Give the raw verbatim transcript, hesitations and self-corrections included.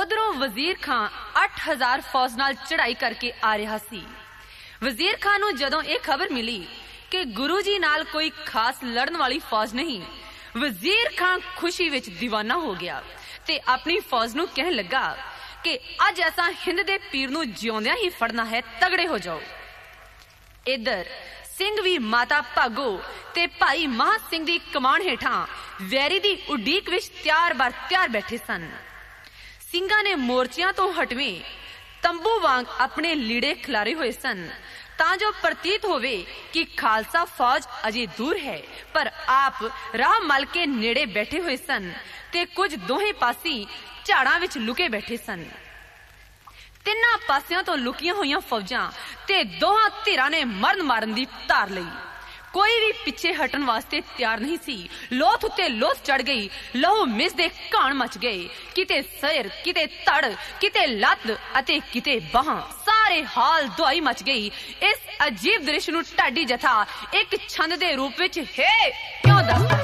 उधरों वजीर खां अठ हजार फौज नाल चढ़ाई करके आ रहा सी। वजीर खां नूं जदों ये खबर मिली कि गुरु जी नाल कोई खास लड़न वाली फौज नहीं, वजीर खां खुशी विच दीवाना हो गया ते अपनी फौज नूं कहन लगा कि अज ऐसा हिंद दे पीर नूं जिउंदियां ही फड़ना है, तगड़े हो जाओ। इधर सिंह भी माता भागो ते भाई महा सिंह दी कमान हेठां वैरी दी उडीक विच त्यार बार त्यार बैठे सन। ਸਿੰਘਾਂ ने मोर्चियां तो हटवें तंबू वांग अपने लीड़े खिलारे हुए सन तां जो प्रतीत होवे कि खालसा फौज अजे दूर है, पर आप राह मल के नेड़े बैठे हुए सन ते कुछ दोहे पासी झाड़ां विच लुके बैठे सन। तिन्ना पासियां तो लुकियां हुई फौजां ते दोहां धिरां ने मरन मारन दी धार लई। कोई भी पिछे हटन वास्ते तैयार नहीं सी। लोथ उत्ते लोथ चढ़ गई, लहू मिस दे घाण मच गए। किते सिर, किते धड़, किते लत्त अते किते बाहां, सारे हाल दुआई मच गई। इस अजीब दृश्य नूं ढाडी जथा एक छंद दे रूप विच हे क्यों दसदा